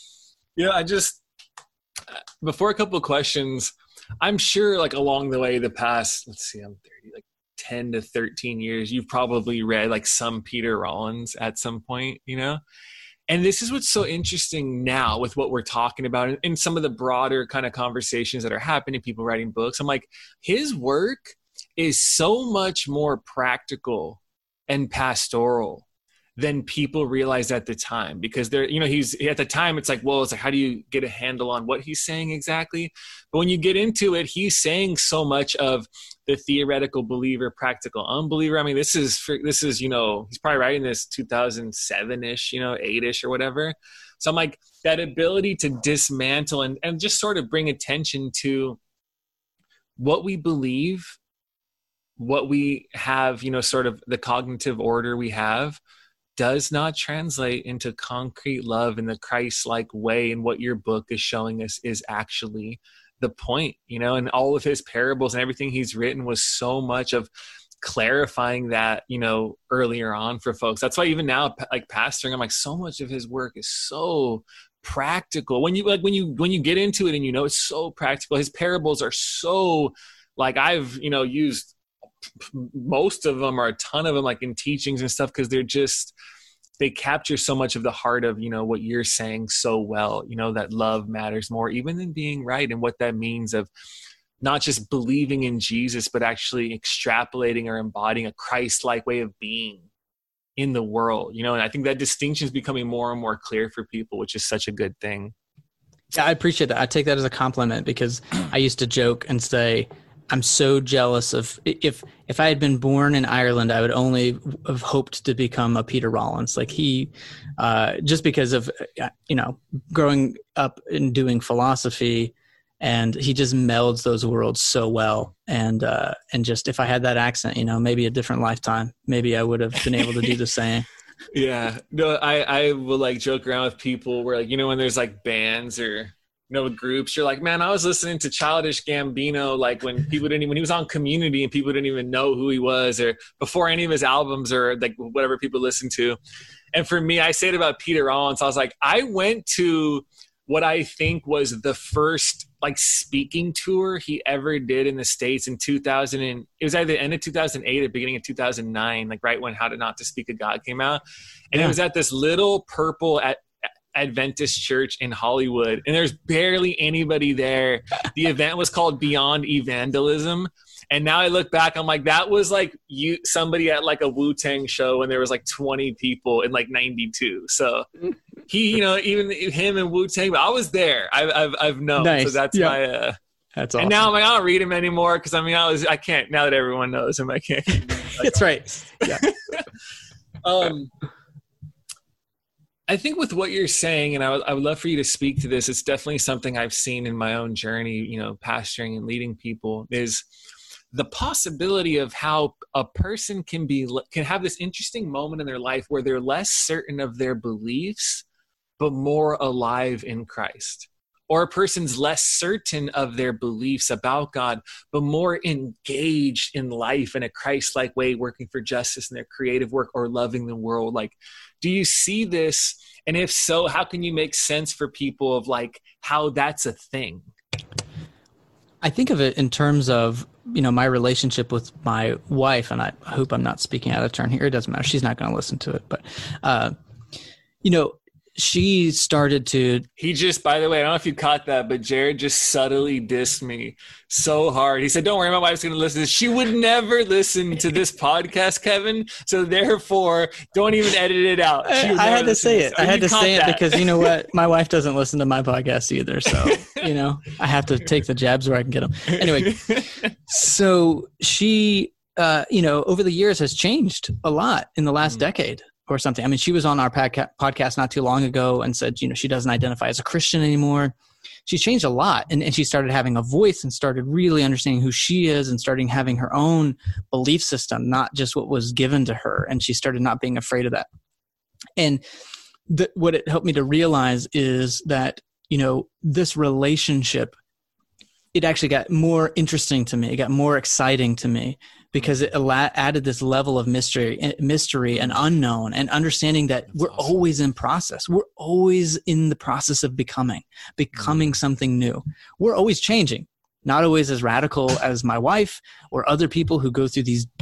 Before a couple of questions, I'm sure like along the way, the past, I'm 30, like 10 to 13 years, you've probably read like some Peter Rollins at some point, you know? And this is what's so interesting now with what we're talking about and some of the broader kind of conversations that are happening, people writing books. I'm like, his work is so much more practical and pastoral than people realized at the time, because they're, he's at the time, it's like, well, it's like, how do you get a handle on what he's saying exactly? But when you get into it, he's saying so much of the theoretical believer, practical unbeliever. I mean, this is, he's probably writing this 2007-ish, 8-ish or whatever. So I'm like, that ability to dismantle and just sort of bring attention to what we believe, what we have, sort of the cognitive order we have, does not translate into concrete love in the Christ-like way. And what your book is showing us is actually the point, and all of his parables and everything he's written was so much of clarifying that, earlier on for folks. That's why even now, like pastoring, I'm like, so much of his work is so practical. When you get into it and it's so practical, his parables are so, like, I've, used most of them or a ton of them, like in teachings and stuff, because they capture so much of the heart of, what you're saying so well, that love matters more even than being right, and what that means of not just believing in Jesus, but actually extrapolating or embodying a Christ-like way of being in the world, and I think that distinction is becoming more and more clear for people, which is such a good thing. Yeah, I appreciate that. I take that as a compliment, because I used to joke and say, I'm so jealous of if I had been born in Ireland, I would only have hoped to become a Peter Rollins. Like he, just because of, growing up and doing philosophy, and he just melds those worlds so well. And just, if I had that accent, maybe a different lifetime, maybe I would have been able to do the same. Yeah. No, I will like joke around with people where, like, when there's like bands or, groups, you're like, man, I was listening to Childish Gambino, like when he was on Community and people didn't even know who he was, or before any of his albums or like whatever people listen to. And for me, I say it about Peter Rollins. I was like, I went to what I think was the first like speaking tour he ever did in the States in 2000. And it was either the end of 2008 or beginning of 2009, like right when How Not to Speak of God came out. And It was at this little purple Adventist church in Hollywood, and there's barely anybody there. The event was called Beyond Evangelism, and now I look back, I'm like, that was like somebody at like a Wu-Tang show, and there was like 20 people in like 92. So he, even him and Wu-Tang, but I was there. I've known. Nice. So that's my that's awesome. And now I'm like, I don't read him anymore because I can't, now that everyone knows him, I can't. That's right. Yeah. I think with what you're saying, and I would love for you to speak to this, it's definitely something I've seen in my own journey, pastoring and leading people, is the possibility of how a person can have this interesting moment in their life where they're less certain of their beliefs, but more alive in Christ. Or a person's less certain of their beliefs about God, but more engaged in life in a Christ-like way, working for justice in their creative work or loving the world. Like, do you see this? And if so, how can you make sense for people of like how that's a thing? I think of it in terms of, my relationship with my wife, and I hope I'm not speaking out of turn here. It doesn't matter. She's not going to listen to it, but, she started to... He just, by the way, I don't know if you caught that, but Jared just subtly dissed me so hard. He said, don't worry, my wife's going to listen to this. She would never listen to this podcast, Kevin. So therefore, don't even edit it out. I had to say it. I had to say it because you know what? My wife doesn't listen to my podcast either. So, I have to take the jabs where I can get them. Anyway, so she, over the years has changed a lot in the last decade or something. I mean, she was on our podcast not too long ago and said, she doesn't identify as a Christian anymore. She's changed a lot. And she started having a voice and started really understanding who she is and starting having her own belief system, not just what was given to her. And she started not being afraid of that. And what it helped me to realize is that, this relationship, it actually got more interesting to me. It got more exciting to me because it added this level of mystery and unknown and understanding that we're always in process. We're always in the process of becoming something new. We're always changing, not always as radical as my wife or other people who go through these deep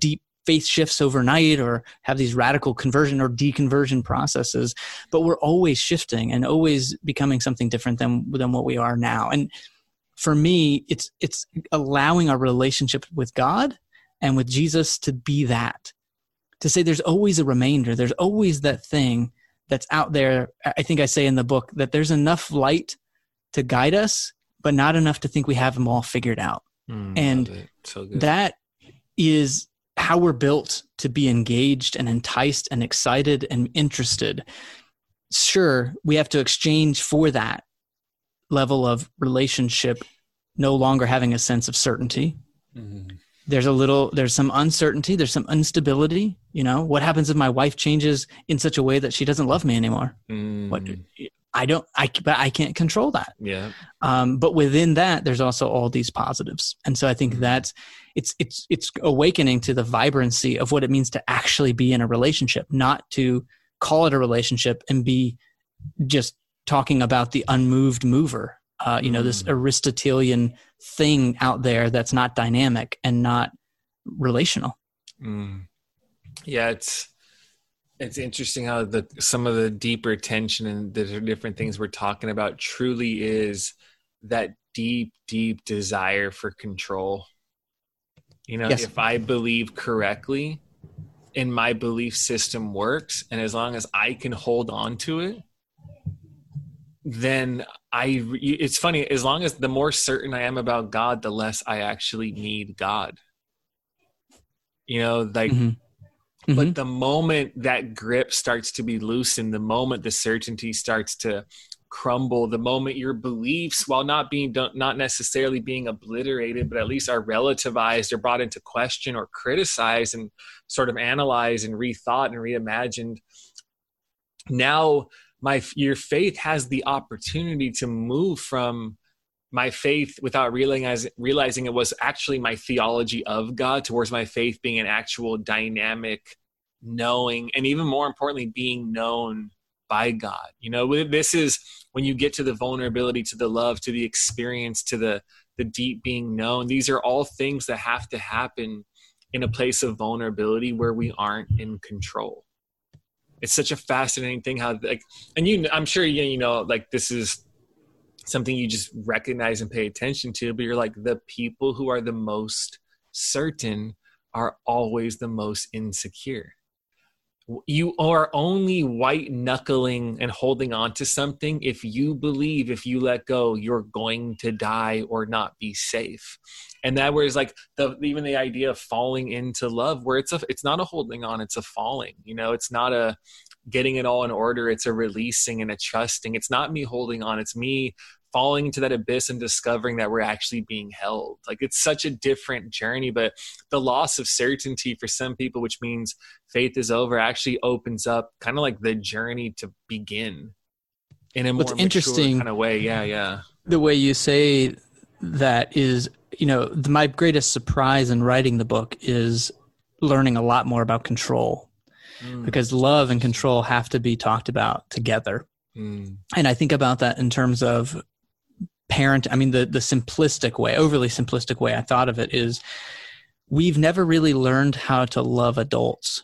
faith shifts overnight or have these radical conversion or deconversion processes, but we're always shifting and always becoming something different than what we are now. And for me, it's allowing our relationship with God and with Jesus to be that, to say there's always a remainder. There's always that thing that's out there. I think I say in the book that there's enough light to guide us, but not enough to think we have them all figured out. And so good. That is how we're built to be engaged and enticed and excited and interested. Sure, we have to exchange for that level of relationship, no longer having a sense of certainty. Mm-hmm. There's some uncertainty, there's some instability. You know, what happens if my wife changes in such a way that she doesn't love me anymore? But I can't control that. Yeah. But within that, there's also all these positives. And so I think that's, it's awakening to the vibrancy of what it means to actually be in a relationship, not to call it a relationship and be just talking about the unmoved mover. This Aristotelian thing out there that's not dynamic and not relational. Yeah, it's interesting how some of the deeper tension and the different things we're talking about truly is that deep, deep desire for control. You know, yes. If I believe correctly and my belief system works, and as long as I can hold on to it, then it's funny, as long as the more certain I am about God, the less I actually need God. You know, like, but the moment that grip starts to be loosened, the moment the certainty starts to crumble, the moment your beliefs, while not necessarily being obliterated, but at least are relativized or brought into question or criticized and sort of analyzed and rethought and reimagined, now your faith has the opportunity to move from my faith without realizing it was actually my theology of God towards my faith being an actual dynamic knowing, and even more importantly, being known by God. You know, this is when you get to the vulnerability, to the love, to the experience, to the deep being known. These are all things that have to happen in a place of vulnerability where we aren't in control. It's such a fascinating thing how, like, and I'm sure like this is something you just recognize and pay attention to, but you're like, the people who are the most certain are always the most insecure. You are only white knuckling and holding on to something if you believe if you let go, you're going to die or not be safe. And that was like even the idea of falling into love, where it's not a holding on, it's a falling. You know, it's not a getting it all in order. It's a releasing and a trusting. It's not me holding on. It's me falling into that abyss and discovering that we're actually being held. Like, it's such a different journey, but the loss of certainty for some people, which means faith is over, actually opens up kind of like the journey to begin in a more mature kind of way. Yeah. The way you say that is, my greatest surprise in writing the book is learning a lot more about control, because love and control have to be talked about together. And I think about that in terms of the simplistic way, overly simplistic way I thought of it is, we've never really learned how to love adults.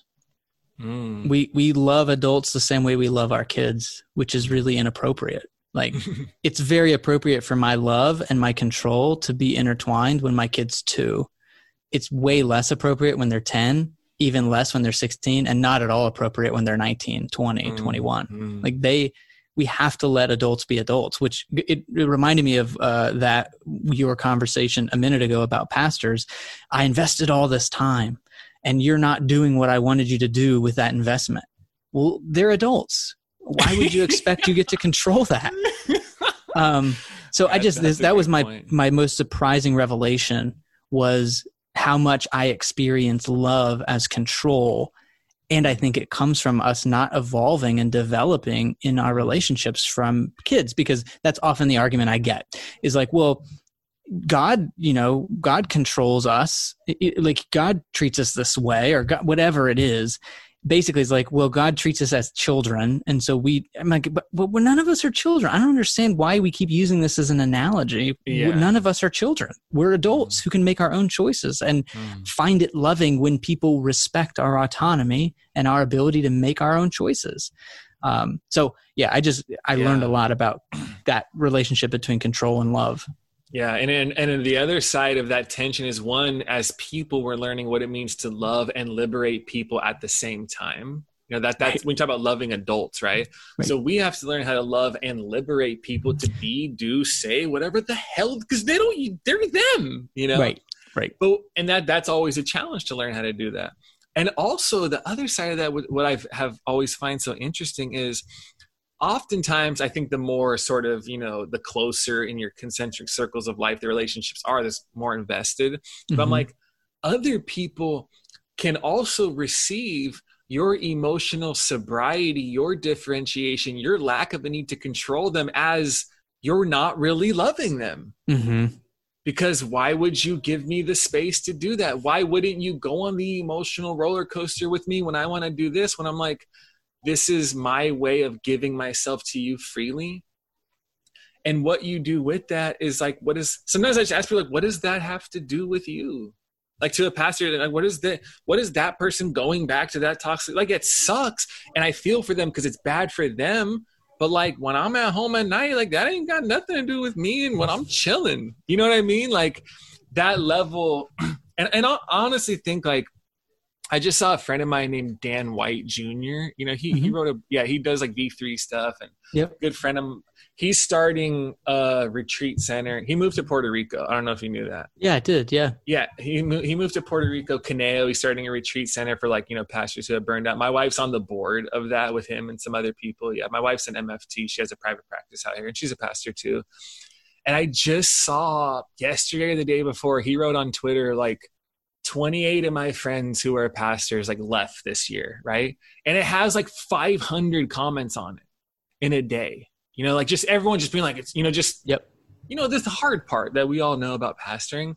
We love adults the same way we love our kids, which is really inappropriate. Like, it's very appropriate for my love and my control to be intertwined when my kid's 2. It's way less appropriate when they're 10, even less when they're 16, and not at all appropriate when they're 19, 20, 21. Like, we have to let adults be adults, which it reminded me of your conversation a minute ago about pastors. I invested all this time and you're not doing what I wanted you to do with that investment. Well, they're adults. Why would you expect you get to control that? That was my most surprising revelation, was how much I experience love as control. And I think it comes from us not evolving and developing in our relationships from kids, because that's often the argument I get is like, well, God controls us. Like, God treats us this way, or God, whatever it is. basically it's like, well, God treats us as children. And so I'm like, but none of us are children. I don't understand why we keep using this as an analogy. Yeah. None of us are children. We're adults who can make our own choices and find it loving when people respect our autonomy and our ability to make our own choices. So yeah, I learned a lot about that relationship between control and love. Yeah. And the other side of that tension is, one, as people, we're learning what it means to love and liberate people at the same time. You know, that's right. When you talk about loving adults, right? So we have to learn how to love and liberate people to be, do, say whatever the hell, because they're them, you know? Right. But, and that's always a challenge to learn how to do that. And also the other side of that, what I have always find so interesting is, oftentimes I think the more sort of, you know, the closer in your concentric circles of life the relationships are, the more invested. But I'm like, other people can also receive your emotional sobriety, your differentiation, your lack of a need to control them as you're not really loving them. Because why would you give me the space to do that? Why wouldn't you go on the emotional roller coaster with me when I want to do this? When I'm like, this is my way of giving myself to you freely. And what you do with that is like, sometimes I just ask people, like, what does that have to do with you? Like, to a pastor, like, what is that person going back to that toxic? Like, it sucks. And I feel for them because it's bad for them. But like, when I'm at home at night, like, that ain't got nothing to do with me. And when I'm chilling, you know what I mean? Like, that level. And I honestly think, like, I just saw a friend of mine named Dan White Jr. You know, he wrote he does like V3 stuff, and good friend of him. He's starting a retreat center. He moved to Puerto Rico. I don't know if you knew that. Yeah, I did. Yeah. Yeah. He moved to Puerto Rico, Caneo. He's starting a retreat center for, like, you know, pastors who have burned out. My wife's on the board of that with him and some other people. Yeah. My wife's an MFT. She has a private practice out here, and she's a pastor too. And I just saw yesterday or the day before, he wrote on Twitter, like, 28 of my friends who are pastors, like, left this year. Right. And it has like 500 comments on it in a day. You know, like, just everyone just being like, it's, you know, just, you know, this is the hard part that we all know about pastoring.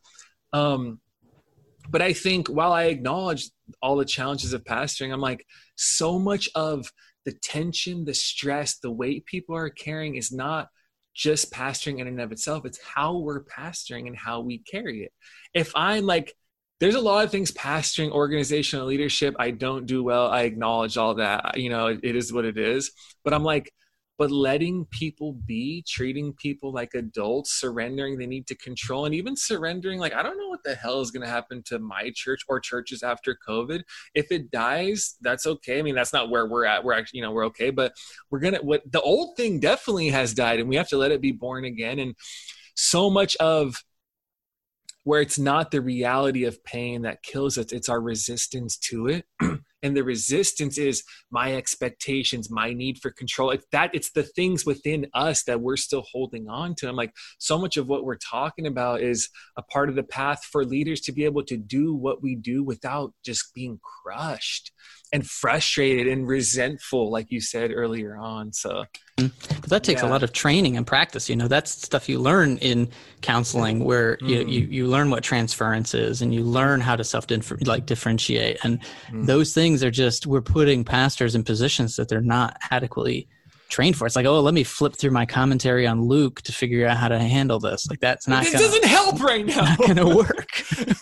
But I think while I acknowledge all the challenges of pastoring, I'm like, so much of the tension, the stress, the weight people are carrying is not just pastoring in and of itself. It's how we're pastoring and how we carry it. If I'm like, there's a lot of things, pastoring, organizational leadership, I don't do well. I acknowledge all that. You know, it is what it is. But I'm like, but letting people be, treating people like adults, surrendering the need to control, and even surrendering, like, I don't know what the hell is going to happen to my church or churches after COVID. If it dies, that's okay. I mean, that's not where we're at. We're actually, you know, we're okay. But the old thing definitely has died, and we have to let it be born again. And so much of where it's not the reality of pain that kills us, it's our resistance to it. And the resistance is my expectations, my need for control. It's the things within us that we're still holding on to. I'm like, so much of what we're talking about is a part of the path for leaders to be able to do what we do without just being crushed and frustrated and resentful, like you said earlier on. So but that takes a lot of training and practice. You know, that's stuff you learn in counseling, where you learn what transference is, and you learn how to differentiate. And those things are just, we're putting pastors in positions that they're not adequately trained for. It's like, oh, let me flip through my commentary on Luke to figure out how to handle this. Like, that's not. It doesn't help right now. Not going to work.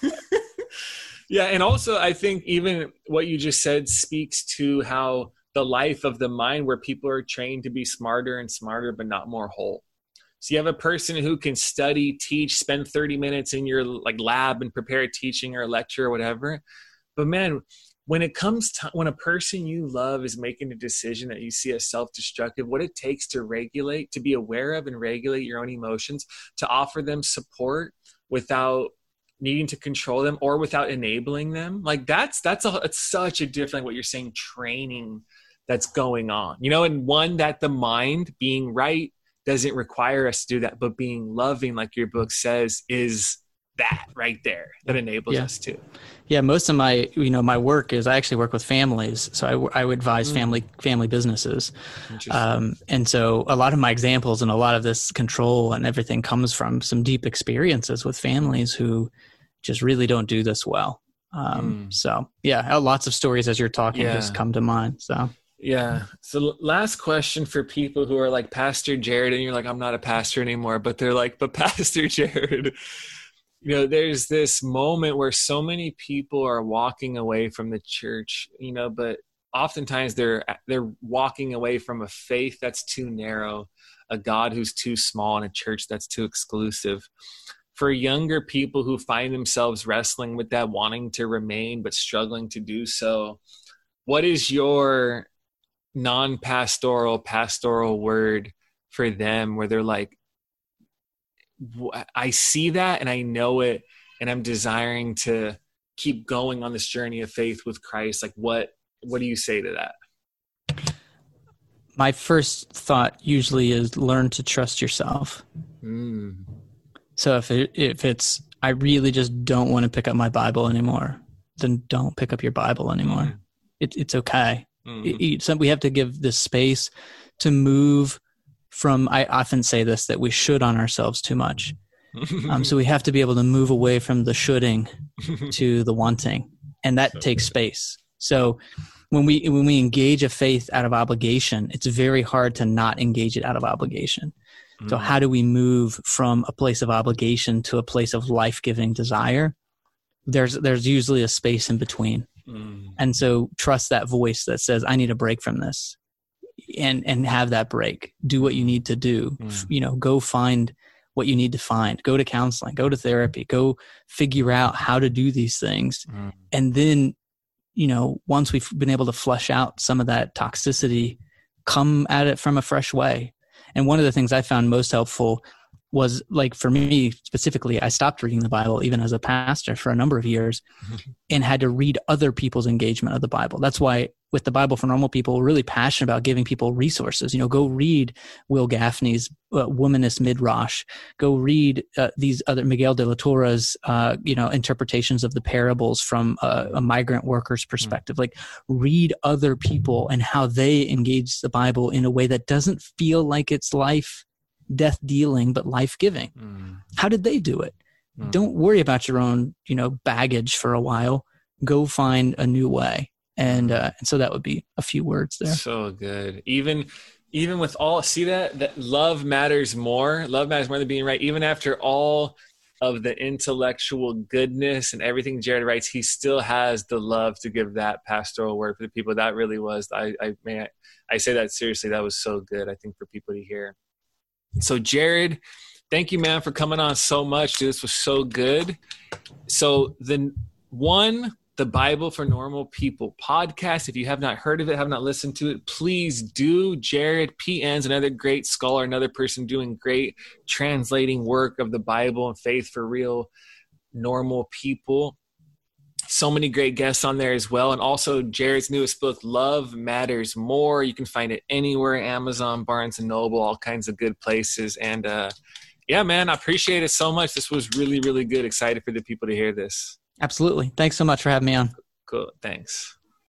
Yeah, and also I think even what you just said speaks to how the life of the mind, where people are trained to be smarter and smarter, but not more whole. So you have a person who can study, teach, spend 30 minutes in your like lab and prepare a teaching or a lecture or whatever. But man, when it comes to when a person you love is making a decision that you see as self-destructive, what it takes to regulate, to be aware of and regulate your own emotions, to offer them support without needing to control them or without enabling them, like it's such a different, what you're saying, training that's going on, you know, and one that the mind being right doesn't require us to do that, but being loving, like your book says, is that right there that enables us to. Yeah. Most of my, my work is, I actually work with families. So I would advise family businesses. And so a lot of my examples and a lot of this control and everything comes from some deep experiences with families who just really don't do this well. So yeah, lots of stories as you're talking just come to mind. So yeah. So last question for people who are like Pastor Jared, and you're like, I'm not a pastor anymore, but they're like, but Pastor Jared, you know, there's this moment where so many people are walking away from the church, you know, but oftentimes they're walking away from a faith that's too narrow, a God who's too small, and a church that's too exclusive. For younger people who find themselves wrestling with that, wanting to remain but struggling to do so, what is your non-pastoral, pastoral word for them where they're like, I see that and I know it, and I'm desiring to keep going on this journey of faith with Christ? Like, what do you say to that? My first thought usually is learn to trust yourself. So if it's, I really just don't want to pick up my Bible anymore, then don't pick up your Bible anymore. It's okay. We have to give this space to move from, I often say this, that we should on ourselves too much. So we have to be able to move away from the shoulding to the wanting, and that takes space. So when we engage a faith out of obligation, it's very hard to not engage it out of obligation. So how do we move from a place of obligation to a place of life-giving desire? There's usually a space in between. And so trust that voice that says, I need a break from this, and have that break. Do what you need to do. You know, go find what you need to find. Go to counseling, go to therapy, go figure out how to do these things. And then, you know, once we've been able to flush out some of that toxicity, come at it from a fresh way. And one of the things I found most helpful was, like, for me specifically, I stopped reading the Bible even as a pastor for a number of years and had to read other people's engagement of the Bible. That's why with the Bible for Normal People, we're really passionate about giving people resources. You know, go read Will Gaffney's Womanist Midrash. Go read these other Miguel de la Torre's, interpretations of the parables from a migrant worker's perspective. Like, read other people and how they engage the Bible in a way that doesn't feel like it's death dealing, but life giving. How did they do it? Don't worry about your own, baggage for a while. Go find a new way. And so that would be a few words there. So good. Even with all, see that love matters more. Love matters more than being right. Even after all of the intellectual goodness and everything Jared writes, he still has the love to give that pastoral word for the people. That really was, I say that seriously. That was so good, I think, for people to hear. So Jared, thank you, man, for coming on so much. Dude, this was so good. So the Bible for Normal People podcast, if you have not heard of it, have not listened to it, please do. Jared PN's another great scholar, another person doing great translating work of the Bible and faith for real normal people. So many great guests on there as well. And also Jared's newest book, Love Matters More. You can find it anywhere, Amazon, Barnes & Noble, all kinds of good places. And yeah, man, I appreciate it so much. This was really, really good. Excited for the people to hear this. Absolutely. Thanks so much for having me on. Cool. Thanks.